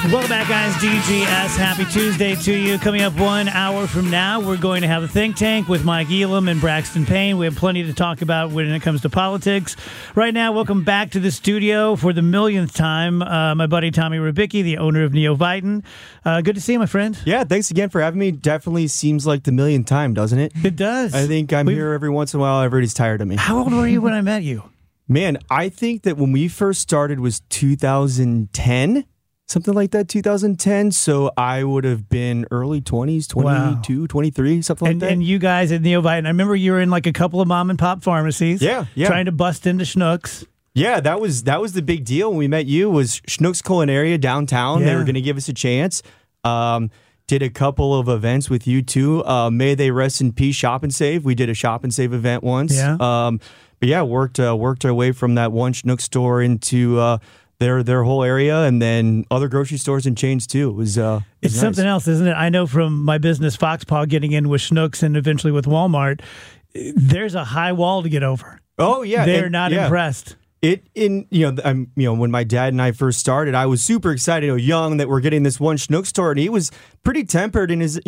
Welcome back, guys. DGS. Happy Tuesday to you. Coming up 1 hour from now, we're going to have a think tank with Mike Elam and Braxton Payne. We have plenty to talk about when it comes to politics. Right now, welcome back to the studio for the millionth time, my buddy Tommy Rubicki, the owner of Neovitin. Good to see you, my friend. Yeah, thanks again for having me. Definitely seems like the millionth time, doesn't it? It does. I think I'm here every once in a while. Everybody's tired of me. How old were you when I met you? Man, I think that when we first started was 2010. Something like that, 2010. So I would have been early 20s, 22, 23, something like that. And you guys at Neovitin, I remember you were in like a couple of mom and pop pharmacies. Yeah. Trying to bust into Schnucks. Yeah, that was the big deal when we met you was Schnucks Culinaria downtown. Yeah. They were going to give us a chance. Did a couple of events with you too. May they rest in peace, Shop and Save. We did a Shop and Save event once. Yeah. But yeah, worked our way from that one Schnucks store into their whole area, and then other grocery stores and chains too. It was It's nice. something else, isn't it? I know from my business, Foxpaw, getting in with Schnucks and eventually with Walmart, there's a high wall to get over. Oh yeah, They're not impressed. When my dad and I first started, I was super excited, young, that we're getting this one Schnucks store, and he was pretty tempered in his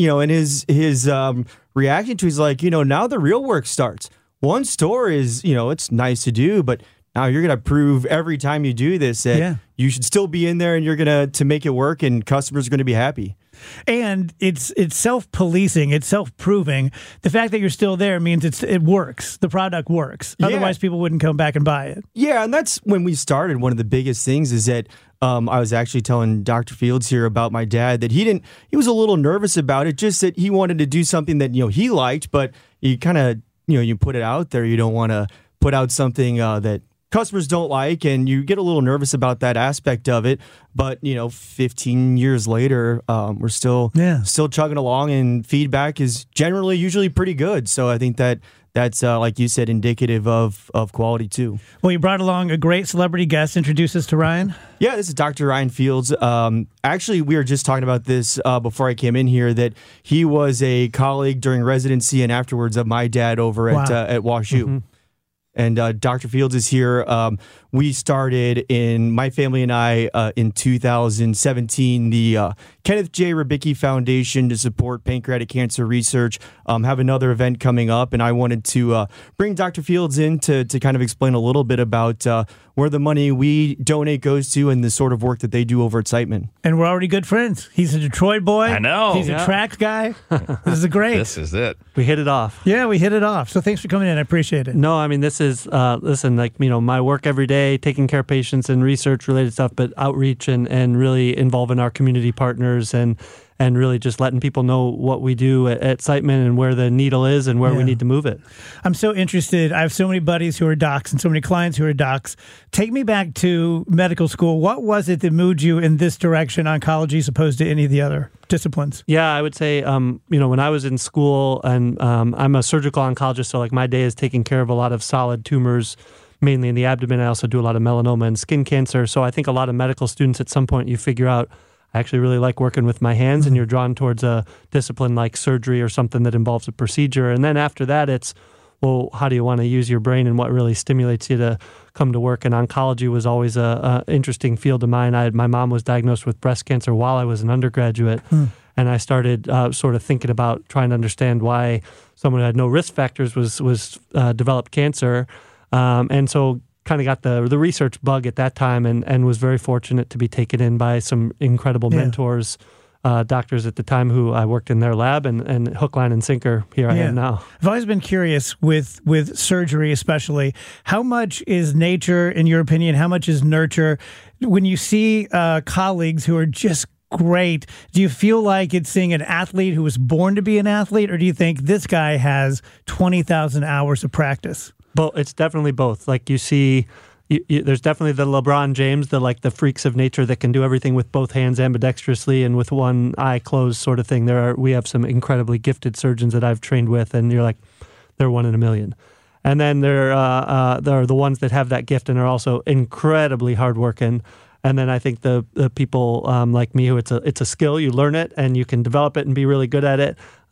reaction to. He's like, now the real work starts. One store is, it's nice to do, but now you're going to prove every time you do this that you should still be in there, and you're going to make it work, and customers are going to be happy. And it's self-policing, it's self-proving. The fact that you're still there means it works. The product works. Otherwise, people wouldn't come back and buy it. Yeah, and that's when we started. One of the biggest things is that I was actually telling Dr. Fields here about my dad that he was a little nervous about it, just that he wanted to do something that, he liked, but you kind of, you put it out there. You don't want to put out something that customers don't like, and you get a little nervous about that aspect of it. But 15 years later, we're still chugging along, and feedback is usually pretty good. So I think that's like you said, indicative of quality too. Well, you brought along a great celebrity guest. Introduce us to Ryan. Yeah, this is Dr. Ryan Fields. Actually, we were just talking about this before I came in here, that he was a colleague during residency and afterwards of my dad over at WashU. Mm-hmm. And Dr. Fields is here. We started my family and I, in 2017, the Kenneth J. Rubicki Foundation to support pancreatic cancer research. Have another event coming up, and I wanted to bring Dr. Fields in to kind of explain a little bit about where the money we donate goes to and the sort of work that they do over at Siteman. And we're already good friends. He's a Detroit boy. I know. He's a track guy. This is great. This is it. We hit it off. Yeah, we hit it off. So thanks for coming in. I appreciate it. No, I mean, this is, my work every day, taking care of patients and research-related stuff, but outreach and really involving our community partners and really just letting people know what we do at Siteman and where the needle is and where we need to move it. I'm so interested. I have so many buddies who are docs and so many clients who are docs. Take me back to medical school. What was it that moved you in this direction, oncology, as opposed to any of the other disciplines? Yeah, I would say, when I was in school, and I'm a surgical oncologist, so like my day is taking care of a lot of solid tumors, mainly in the abdomen. I also do a lot of melanoma and skin cancer. So I think a lot of medical students at some point you figure out, I actually really like working with my hands, and you're drawn towards a discipline like surgery or something that involves a procedure. And then after that, it's, well, how do you want to use your brain and what really stimulates you to come to work? And oncology was always a interesting field of mine. My mom was diagnosed with breast cancer while I was an undergraduate, and I started sort of thinking about trying to understand why someone who had no risk factors was developed cancer. And so kind of got the research bug at that time, and was very fortunate to be taken in by some incredible mentors, doctors at the time who I worked in their lab, and hook, line, and sinker, here I am now. I've always been curious with surgery especially, how much is nature, in your opinion, how much is nurture? When you see colleagues who are just great, do you feel like it's seeing an athlete who was born to be an athlete, or do you think this guy has 20,000 hours of practice? Well, it's definitely both. Like you see, there's definitely the LeBron James, the freaks of nature that can do everything with both hands ambidextrously and with one eye closed sort of thing. We have some incredibly gifted surgeons that I've trained with, and you're like, they're one in a million. And then there are the ones that have that gift and are also incredibly hardworking. And then I think the people like me, who it's a skill, you learn it and you can develop it and be really good at it.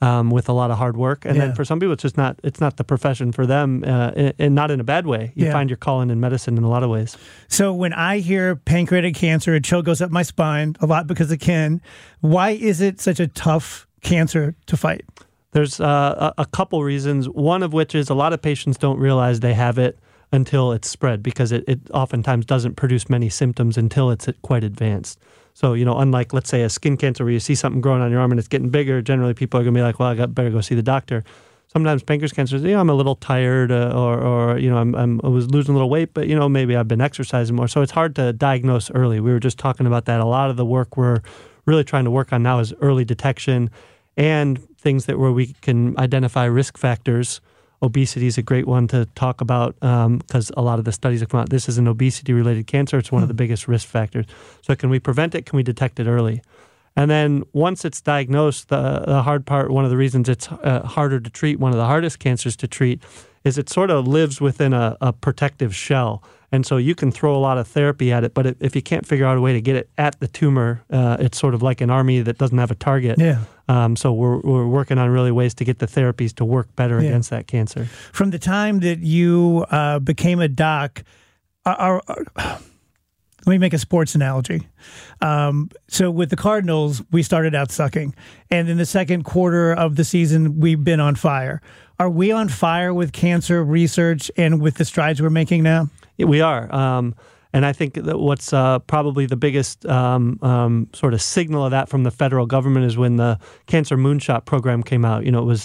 with a lot of hard work. And then for some people, it's not the profession for them, and not in a bad way. You find your calling in medicine in a lot of ways. So when I hear pancreatic cancer, a chill goes up my spine, a lot because of Ken. Why is it such a tough cancer to fight? There's a couple reasons, one of which is a lot of patients don't realize they have it until it's spread, because it oftentimes doesn't produce many symptoms until it's quite advanced. So, unlike, let's say, a skin cancer where you see something growing on your arm and it's getting bigger, generally people are going to be like, well, I better go see the doctor. Sometimes pancreas cancer is, I'm a little tired or I was losing a little weight, but, maybe I've been exercising more. So it's hard to diagnose early. We were just talking about that. A lot of the work we're really trying to work on now is early detection and things where we can identify risk factors. Obesity is a great one to talk about because a lot of the studies have come out. This is an obesity-related cancer. It's one of the biggest risk factors. So can we prevent it? Can we detect it early? And then once it's diagnosed, the hard part, one of the reasons it's harder to treat, one of the hardest cancers to treat, is it sort of lives within a protective shell. And so you can throw a lot of therapy at it, but if you can't figure out a way to get it at the tumor, it's sort of like an army that doesn't have a target. Yeah. So we're working on really ways to get the therapies to work better against that cancer. From the time that you became a doc, let me make a sports analogy. So with the Cardinals, we started out sucking. And in the second quarter of the season, we've been on fire. Are we on fire with cancer research and with the strides we're making now? Yeah, we are. And I think that what's probably the biggest sort of signal of that from the federal government is when the Cancer Moonshot program came out. It was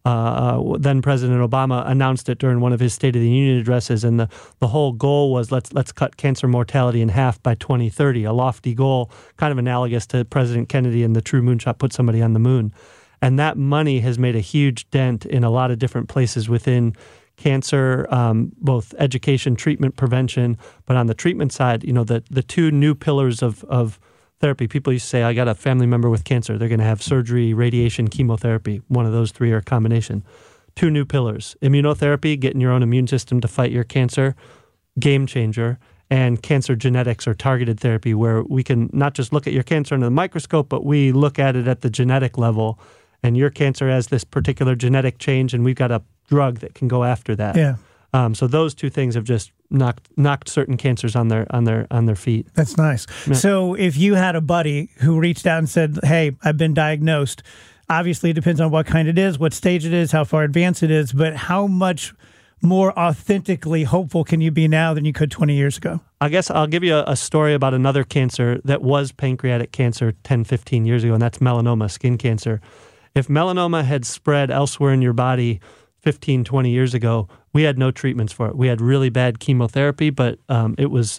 then President Obama announced it during one of his State of the Union addresses, and the whole goal was let's cut cancer mortality in half by 2030, a lofty goal, kind of analogous to President Kennedy and the true moonshot, put somebody on the moon. And that money has made a huge dent in a lot of different places within cancer, both education, treatment, prevention. But on the treatment side, the two new pillars of therapy. People used to say, I got a family member with cancer. They're going to have surgery, radiation, chemotherapy. One of those three are a combination. Two new pillars: immunotherapy, getting your own immune system to fight your cancer, game changer, and cancer genetics or targeted therapy, where we can not just look at your cancer under the microscope, but we look at it at the genetic level. And your cancer has this particular genetic change, and we've got a drug that can go after that. Yeah. So those two things have just knocked certain cancers on their feet. That's nice. Yeah. So if you had a buddy who reached out and said, "Hey, I've been diagnosed," obviously it depends on what kind it is, what stage it is, how far advanced it is, but how much more authentically hopeful can you be now than you could 20 years ago? I guess I'll give you a story about another cancer that was pancreatic cancer 10, 15 years ago, and that's melanoma, skin cancer. If melanoma had spread elsewhere in your body 15, 20 years ago, we had no treatments for it. We had really bad chemotherapy, but it was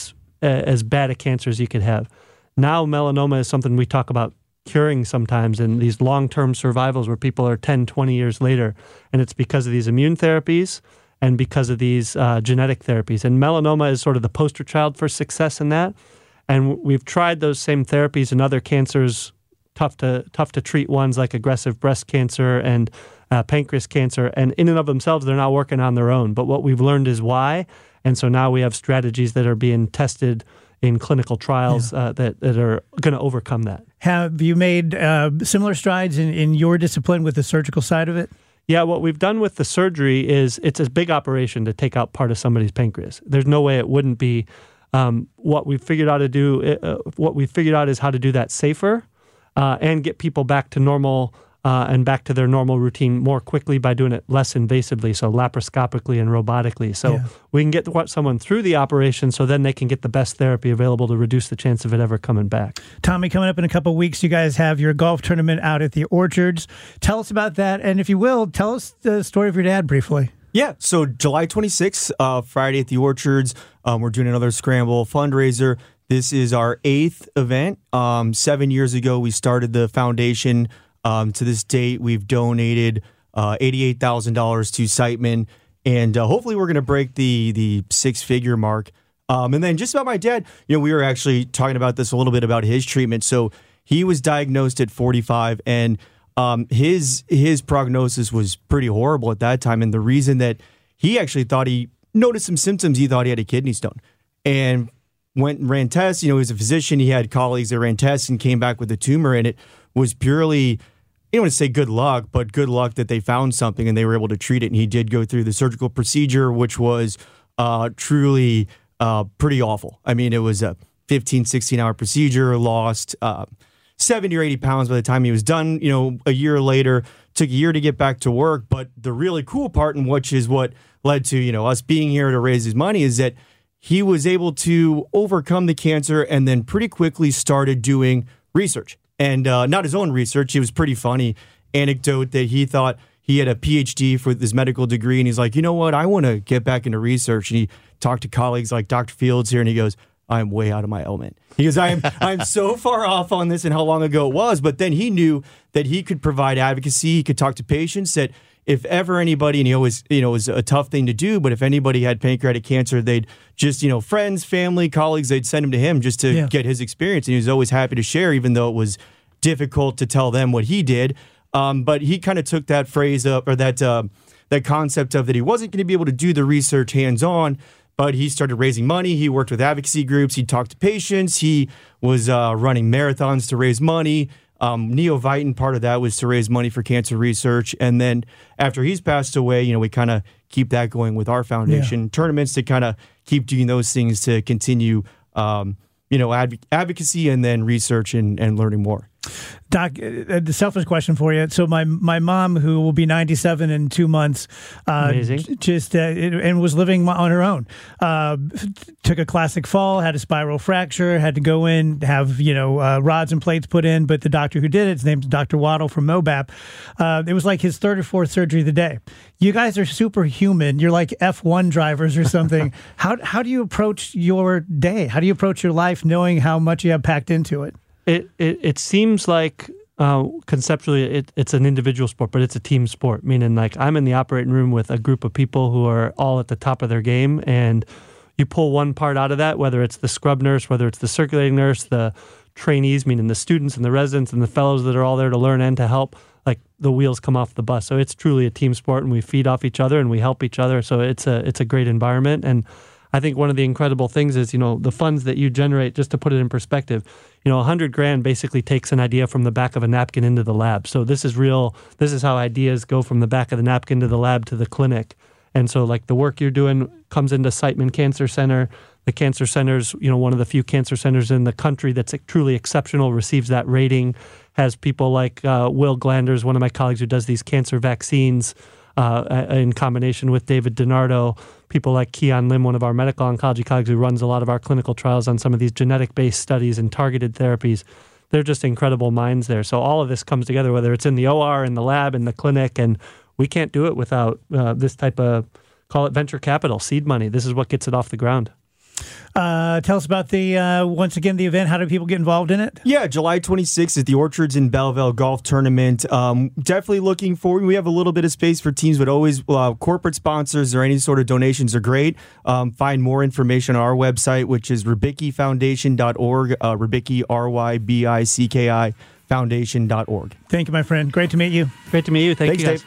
as bad a cancer as you could have. Now melanoma is something we talk about curing sometimes, and these long-term survivals where people are 10, 20 years later, and it's because of these immune therapies and because of these genetic therapies. And melanoma is sort of the poster child for success in that. And we've tried those same therapies in other cancers, tough to treat ones like aggressive breast cancer and pancreas cancer, and in and of themselves, they're not working on their own. But what we've learned is why, and so now we have strategies that are being tested in clinical trials that are going to overcome that. Have you made similar strides in your discipline with the surgical side of it? Yeah, what we've done with the surgery is it's a big operation to take out part of somebody's pancreas. There's no way it wouldn't be. What we've figured out is how to do that safer and get people back to normal and back to their normal routine more quickly by doing it less invasively, so laparoscopically and robotically. So we can get someone through the operation so then they can get the best therapy available to reduce the chance of it ever coming back. Tommy, coming up in a couple of weeks, you guys have your golf tournament out at the Orchards. Tell us about that, and if you will, tell us the story of your dad briefly. Yeah, so July 26th, Friday at the Orchards, we're doing another Scramble fundraiser. This is our 8th event. 7 years ago, we started the foundation. To this date, we've donated $88,000 to Siteman, and hopefully we're going to break the six-figure mark. And then just about my dad, we were actually talking about this a little bit about his treatment. So he was diagnosed at 45, and his prognosis was pretty horrible at that time. And the reason that he actually thought he noticed some symptoms, he thought he had a kidney stone, and went and ran tests. He was a physician. He had colleagues that ran tests and came back with a tumor, and it was purely don't want to say good luck, but good luck that they found something and they were able to treat it. And he did go through the surgical procedure, which was truly pretty awful. I mean, it was a 15, 16-hour procedure, lost 70 or 80 pounds by the time he was done. A year later, took a year to get back to work. But the really cool part, and which is what led to us being here to raise his money, is that he was able to overcome the cancer and then pretty quickly started doing research. And not his own research. It was pretty funny anecdote that he thought he had a PhD for his medical degree. And he's like, you know what? I want to get back into research. And he talked to colleagues like Dr. Fields here, and he goes, I'm way out of my element. He goes, I'm so far off on this and how long ago it was. But then he knew that he could provide advocacy. He could talk to patients that if ever anybody, and he always, it was a tough thing to do, but if anybody had pancreatic cancer, they'd just, friends, family, colleagues, they'd send him to him just to get his experience. And he was always happy to share, even though it was difficult to tell them what he did. But he kind of took that phrase up, or that concept of that he wasn't going to be able to do the research hands-on, but he started raising money. He worked with advocacy groups. He talked to patients. He was running marathons to raise money. Neovitin, part of that was to raise money for cancer research. And then after he's passed away, we kind of keep that going with our foundation. Tournaments to kind of keep doing those things to continue, advocacy and then research and learning more. Doc, the selfish question for you. So my mom, who will be 97 in 2 months, just and was living on her own, took a classic fall, had a spiral fracture, had to go in, have rods and plates put in. But the doctor who did it, his name's Dr. Waddle from MOBAP. It was like his third or fourth surgery of the day. You guys are superhuman. You're like F1 drivers or something. How do you approach your day? How do you approach your life, knowing how much you have packed into it? It seems like conceptually it's an individual sport, but it's a team sport, meaning like I'm in the operating room with a group of people who are all at the top of their game, and you pull one part out of that, whether it's the scrub nurse, whether it's the circulating nurse, the trainees, meaning the students and the residents and the fellows that are all there to learn and to help, like the wheels come off the bus. So it's truly a team sport, and we feed off each other and we help each other. So it's a great environment. And I think one of the incredible things is, the funds that you generate, just to put it in perspective, $100,000 basically takes an idea from the back of a napkin into the lab. So this is real. This is how ideas go from the back of the napkin to the lab to the clinic. And so like the work you're doing comes into Siteman Cancer Center. The cancer center's, one of the few cancer centers in the country that's truly exceptional, receives that rating, has people like Will Glanders, one of my colleagues who does these cancer vaccines, in combination with David DiNardo, people like Keon Lim, one of our medical oncology colleagues who runs a lot of our clinical trials on some of these genetic-based studies and targeted therapies. They're just incredible minds there. So all of this comes together, whether it's in the OR, in the lab, in the clinic, and we can't do it without this type of, call it venture capital, seed money. This is what gets it off the ground. Tell us about once again, the event. How do people get involved in it? Yeah, July 26th is the Orchards in Belleville Golf Tournament. Definitely looking forward. We have a little bit of space for teams, but always corporate sponsors or any sort of donations are great. Find more information on our website, which is RybickiFoundation.org, Rybicki, RYBICKI Foundation.org. Thank you, my friend. Great to meet you. Great to meet you. Thanks, you guys. Dave.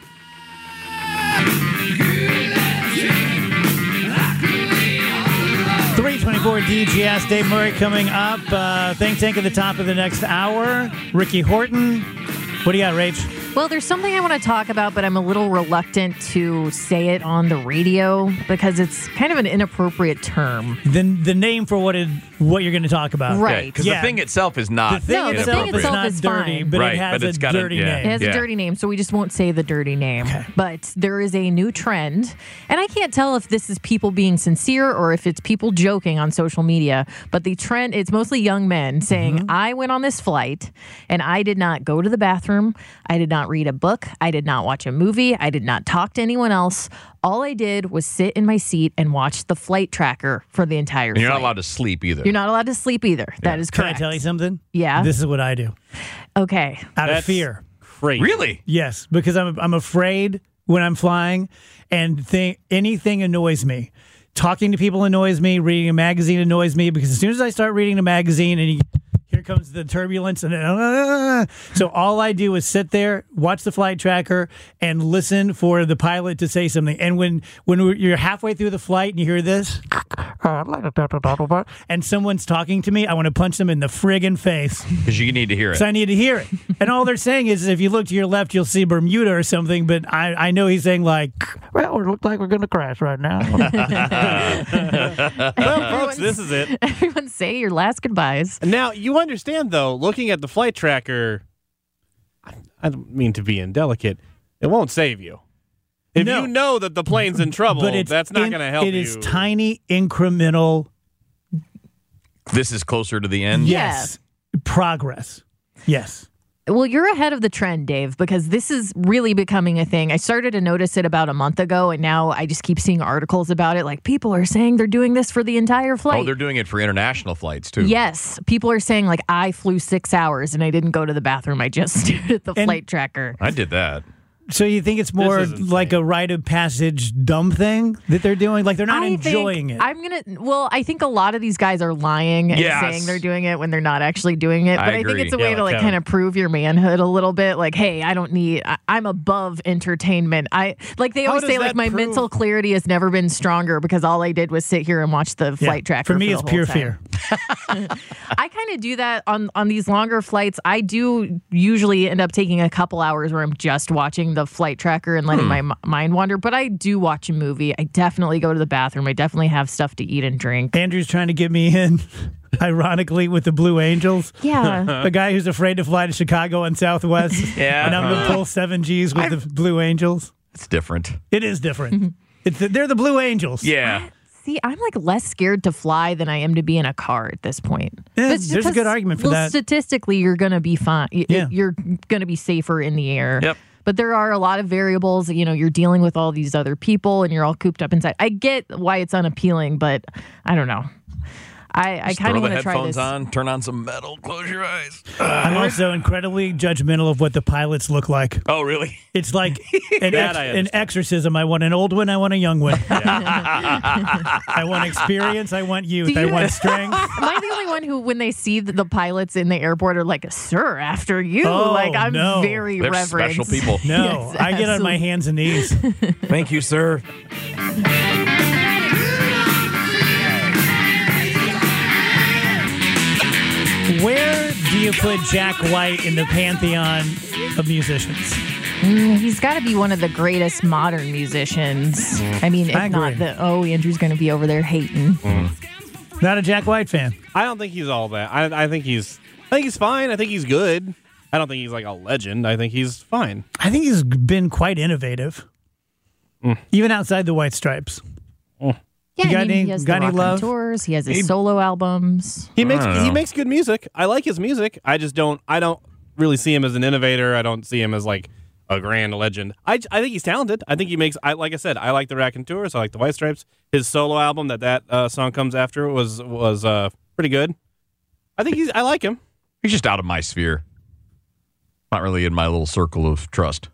DGS, Dave Murray coming up. Think Tank at the top of the next hour. Ricky Horton. What do you got, Rach? Well, there's something I want to talk about, but I'm a little reluctant to say it on the radio because it's kind of an inappropriate term. The name for what you're going to talk about. Right. Because the thing itself is not inappropriate. The thing itself is dirty, fine. But right, it has but it's a got dirty name. It has a dirty name, so we just won't say the dirty name. Okay. But there is a new trend, and I can't tell if this is people being sincere or if it's people joking on social media, but the trend, it's mostly young men saying, I went on this flight, and I did not go to the bathroom, I did not read a book, I did not watch a movie, I did not talk to anyone else. All I did was sit in my seat and watch the flight tracker for the entire And you're flight. not allowed to sleep either. You're not allowed to sleep either. That is Can correct. I tell you something? Yeah. This is what I do. Okay. Out of That's fear. Crazy. Really? Yes, because I'm afraid when I'm flying and anything annoys me. Talking to people annoys me. Reading a magazine annoys me because as soon as I start reading a magazine and here comes the turbulence, and then, so all I do is sit there, watch the flight tracker, and listen for the pilot to say something. And when you're halfway through the flight and you hear this, and someone's talking to me, I want to punch them in the friggin' face. Because you need to hear it. So I need to hear it. And all they're saying is, if you look to your left, you'll see Bermuda or something. But I know he's saying like, well, it looks like we're going to crash right now. Well, folks, this is it. Everyone say your last goodbyes. Now, you understand, though, looking at the flight tracker, I don't mean to be indelicate, it won't save you. If No. you know that the plane's in trouble, But that's not going to help you. It is tiny incremental. This is closer to the end. Yes. Progress. Yes. Well, you're ahead of the trend, Dave, because this is really becoming a thing. I started to notice it about a month ago, and now I just keep seeing articles about it. Like, people are saying they're doing this for the entire flight. Oh, they're doing it for international flights, too. Yes. People are saying, like, I flew 6 hours and I didn't go to the bathroom. I just stared at the flight tracker. I did that. So you think it's more This is insane. like a rite of passage dumb thing that they're doing? Like they're not enjoying it. I think a lot of these guys are lying and Yes. saying they're doing it when they're not actually doing it. But I think agree. it's a way Yeah, to like like Kevin. kind of prove your manhood a little bit. Like, hey, I'm above entertainment. They How always does say like that my prove- mental clarity has never been stronger because all I did was sit here and watch the Yeah. flight tracker. For me, the it's whole pure time. fear. I kind of do that on these longer flights. I do usually end up taking a couple hours where I'm just watching the flight tracker and letting my mind wander. But I do watch a movie. I definitely go to the bathroom. I definitely have stuff to eat and drink. Andrew's trying to get me in, ironically, with the Blue Angels. Yeah. The guy who's afraid to fly to Chicago on Southwest. Yeah. And I'm going to pull 7 Gs with the Blue Angels. It's different. It is different. They're the Blue Angels. Yeah. See, I'm like less scared to fly than I am to be in a car at this point. Yeah, That's there's a good argument for that. Statistically, you're going to be fine. Yeah. You're going to be safer in the air. Yep. But there are a lot of variables. You know, you're dealing with all these other people and you're all cooped up inside. I get why it's unappealing, but I don't know. I kind of want to try headphones this. on, turn on some metal, close your eyes. I'm also incredibly judgmental of what the pilots look like. Oh, really? It's like an understand. exorcism. I want an old one. I want a young one. I want experience. I want youth. Do I you- want strength. Am I the only one who, when they see the pilots in the airport, are like, "Sir, after you"? Oh, like I'm no. very They're reverent. special people. No, Yes, I get on my absolutely. hands and knees. Thank you, sir. Where do you put Jack White in the pantheon of musicians? He's got to be one of the greatest modern musicians. I mean, if I agree. not, Andrew's going to be over there hating. Not a Jack White fan. I don't think he's all that. I think he's fine. I think he's good. I don't think he's like a legend. I think he's fine. I think he's been quite innovative, even outside the White Stripes. Yeah, You got I mean, any- he has got the any rock on love? tours. He has his solo albums. He don't know. makes good music. I like his music. I don't really see him as an innovator. I don't see him as like a grand legend. I think he's talented. I think he makes. Like I said, I like the Raconteurs. I like the White Stripes. His solo album that song comes after was pretty good. I like him. He's just out of my sphere. Not really in my little circle of trust.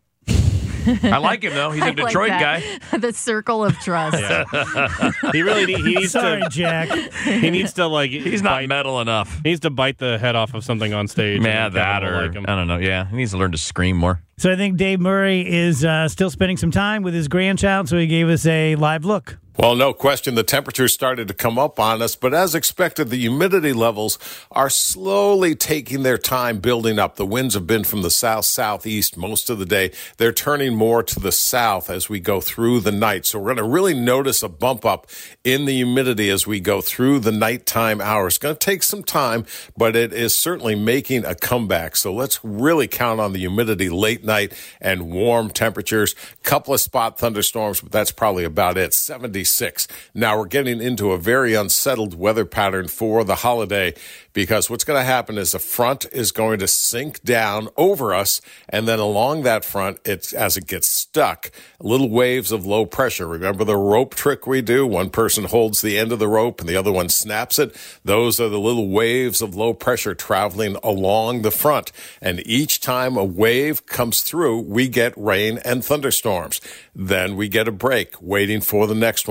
I like him, though. He's a I like Detroit guy. that. The circle of trust. He really he needs Sorry, to. Jack. He needs to like. He's not metal enough. He needs to bite the head off of something on stage. Yeah, and that Kevin will or like him. I don't know. Yeah, he needs to learn to scream more. So I think Dave Murray is still spending some time with his grandchild, so he gave us a live look. Well, no question, the temperatures started to come up on us, but as expected, the humidity levels are slowly taking their time building up. The winds have been from the south-southeast most of the day. They're turning more to the south as we go through the night. So we're going to really notice a bump up in the humidity as we go through the nighttime hours. It's going to take some time, but it is certainly making a comeback. So let's really count on the humidity late night and warm temperatures. Couple of spot thunderstorms, but that's probably about it. 76. Now we're getting into a very unsettled weather pattern for the holiday because what's going to happen is the front is going to sink down over us, and then along that front, as it gets stuck, little waves of low pressure. Remember the rope trick we do? One person holds the end of the rope and the other one snaps it. Those are the little waves of low pressure traveling along the front. And each time a wave comes through, we get rain and thunderstorms. Then we get a break, waiting for the next one.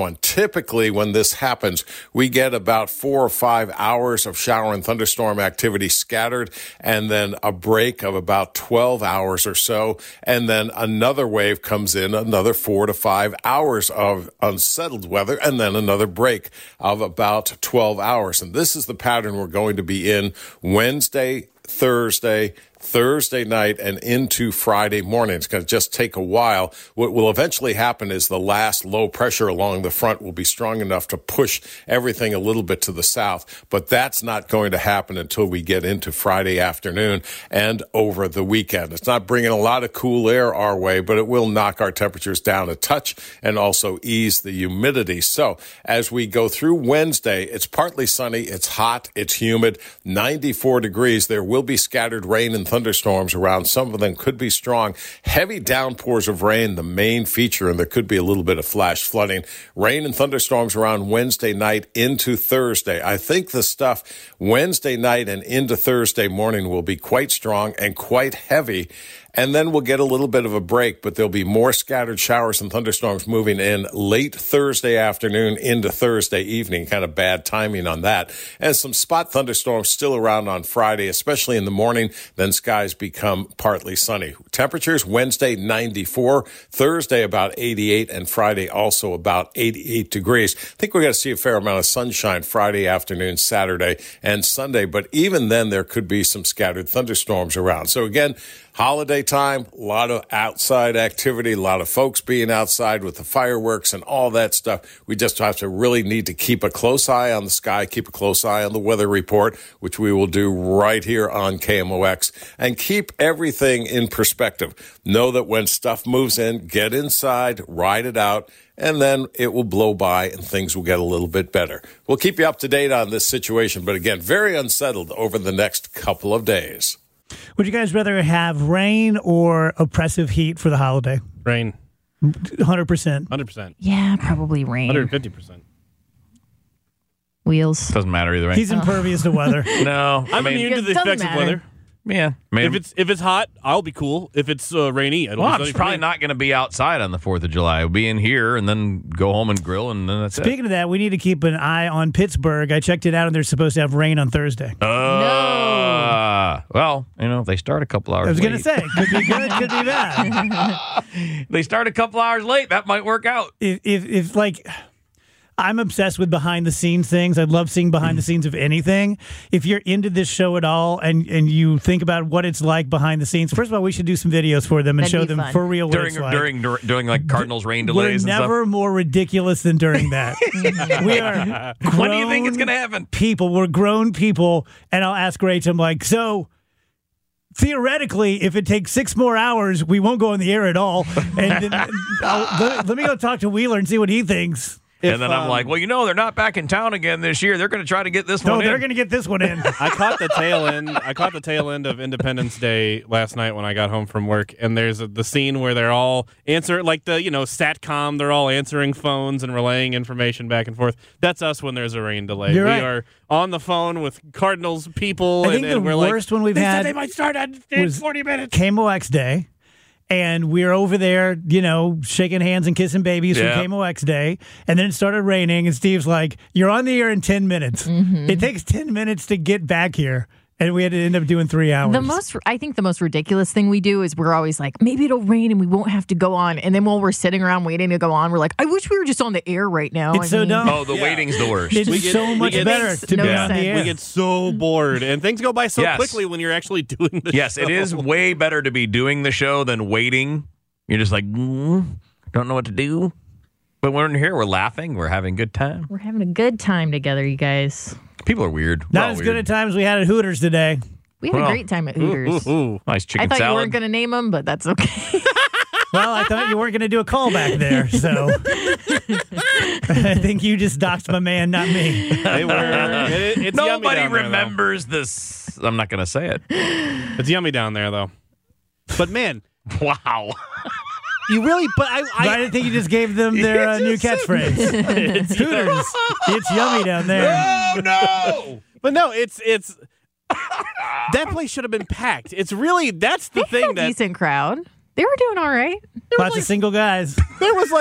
one. Typically, when this happens, we get about 4 or 5 hours of shower and thunderstorm activity scattered, and then a break of about 12 hours or so, and then another wave comes in, another 4 to 5 hours of unsettled weather, and then another break of about 12 hours. And this is the pattern we're going to be in Wednesday, Thursday night, and into Friday morning. It's going to just take a while. What will eventually happen is the last low pressure along the front will be strong enough to push everything a little bit to the south, but that's not going to happen until we get into Friday afternoon and over the weekend. It's not bringing a lot of cool air our way, but it will knock our temperatures down a touch and also ease the humidity. So as we go through Wednesday, it's partly sunny, it's hot, it's humid, 94 degrees. There will be scattered rain and thunderstorms around. Some of them could be strong. Heavy downpours of rain, the main feature, and there could be a little bit of flash flooding. Rain and thunderstorms around Wednesday night into Thursday. I think the stuff Wednesday night and into Thursday morning will be quite strong and quite heavy. And then we'll get a little bit of a break, but there'll be more scattered showers and thunderstorms moving in late Thursday afternoon into Thursday evening. Kind of bad timing on that. And some spot thunderstorms still around on Friday, especially in the morning. Then skies become partly sunny. Temperatures Wednesday 94, Thursday about 88, and Friday also about 88 degrees. I think we're going to see a fair amount of sunshine Friday afternoon, Saturday, and Sunday. But even then, there could be some scattered thunderstorms around. So again, holiday time, a lot of outside activity, a lot of folks being outside with the fireworks and all that stuff. We just have to really need to keep a close eye on the sky, keep a close eye on the weather report, which we will do right here on KMOX, and keep everything in perspective. Know that when stuff moves in, get inside, ride it out, and then it will blow by and things will get a little bit better. We'll keep you up to date on this situation, but again, very unsettled over the next couple of days. Would you guys rather have rain or oppressive heat for the holiday? Rain. 100%. 100%. Yeah, probably rain. 150%. Wheels. Doesn't matter either way. He's impervious to weather. No, I'm immune to the Doesn't effects of matter. weather. Yeah, maybe. If it's hot, I'll be cool. If it's rainy, it'll be I'm sunny for probably me. not going to be outside on the 4th of July. I'll be in here and then go home and grill, and then that's Speaking of that, we need to keep an eye on Pittsburgh. I checked it out, and they're supposed to have rain on Thursday. Well, if they start a couple hours I was late. going to say, could be good, could be bad. They start a couple hours late, that might work out. If like, I'm obsessed with behind the scenes things. I love seeing behind the scenes of anything. If you're into this show at all and you think about what it's like behind the scenes, first of all, we should do some videos for them and That'd show be them fun. for real what it's like. During like Cardinals rain We're delays and never more ridiculous than during that. We are stuff. When do you think it's going to happen? people. We're grown people. And I'll ask Rach, I'm like, so theoretically, if it takes 6 more hours, we won't go on the air at all. And then let me go talk to Wheeler and see what he thinks. And then I'm like, well, they're not back in town again this year. They're going to try to get this one No, in. they're going to get this one in. I caught the tail end of Independence Day last night when I got home from work, and there's the scene where they're all answering, like the SATCOM. They're all answering phones and relaying information back and forth. That's us when there's a rain delay. You're we right. are on the phone with Cardinals people. I think and the we're worst one we've they had said they might start in was 40 minutes. KMOX Day. And we were over there, shaking hands and kissing babies Yeah. for KMOX Day. And then it started raining, and Steve's like, you're on the air in 10 minutes. It takes 10 minutes to get back here. And we had to end up doing 3 hours. I think the most ridiculous thing we do is we're always like, maybe it'll rain and we won't have to go on. And then while we're sitting around waiting to go on, we're like, I wish we were just on the air right now. It's so dumb. Oh, the waiting's the worst. It's We get- so we much get- better Makes to no be on the sense. air. We get so bored, and things go by so Yes. quickly when you're actually doing the Yes, show. it is way better to be doing the show than waiting. You're just like, don't know what to do. But when we're here, we're laughing. We're having a good time. We're having a good time together, you guys. People are weird. Not as good at times we had at Hooters today. We had Well, a great time at Hooters. Ooh. Nice I chicken thought you salad. weren't going to name them, but that's okay. Well, I thought you weren't going to do a callback there, so I think you just doxed my man, not me. They were. It's yummy Nobody down there, though. remembers this. I'm not going to say it. It's yummy down there, though. But man, Wow. you really. But I didn't think you just gave them their new catchphrase. It's Hooters. It's yummy down there. Oh, no. But no, it's that place should have been packed. It's really that's the They had thing a that decent crowd. They were doing all right. Lots of single guys. there was like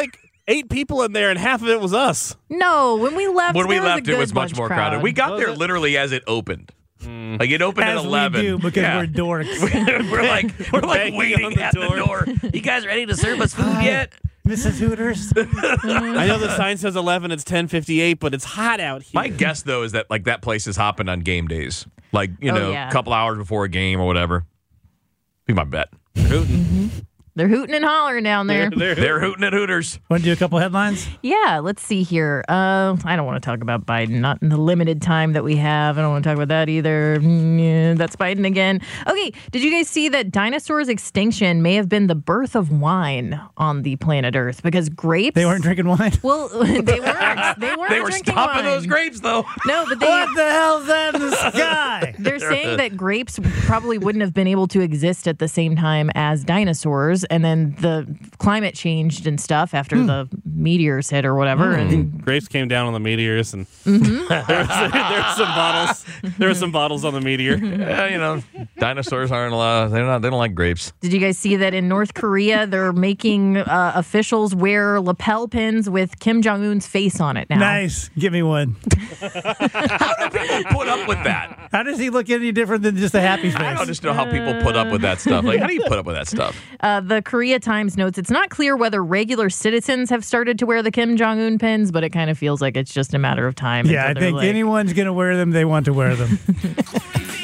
8 people in there, and half of it was us. No, when we left, It was much more crowded. We got there literally as it opened. Like it opened As at 11. we do because we're dorks. we're like waiting at the door. You guys ready to serve us food yet? Mrs. Hooters. I know the sign says 11. It's 10:58, but it's hot out here. My guess though is that like that place is hopping on game days, like yeah. a couple hours before a game or whatever. Be my bet. They're hooting and hollering down there. They're hooting at Hooters. Want to do a couple headlines? Yeah, let's see here. I don't want to talk about Biden, not in the limited time that we have. I don't want to talk about that either. Yeah, that's Biden again. Okay, did you guys see that dinosaurs' extinction may have been the birth of wine on the planet Earth? Because grapes... They weren't drinking wine? Well, they weren't. They weren't They were drinking stopping wine. those grapes though. No, but What the hell's that in the sky? they're saying that grapes probably wouldn't have been able to exist at the same time as dinosaurs, and then the climate changed and stuff after the meteors hit or whatever. And Grapes came down on the meteors, and there were some bottles. There were some bottles on the meteor. Yeah, dinosaurs aren't allowed. They don't like grapes. did you guys see that in North Korea they're making officials wear lapel pins with Kim Jong-un's face on it now? Nice. Give me one. How do people put up with that? How does he look any different than just a happy face? I don't just know how people put up with that stuff. Like, how do you put up with that stuff? The Korea Times notes it's not clear whether regular citizens have started to wear the Kim Jong-un pins, but it kind of feels like it's just a matter of time. Yeah, I until they're think like, anyone's going to wear them, they want to wear them.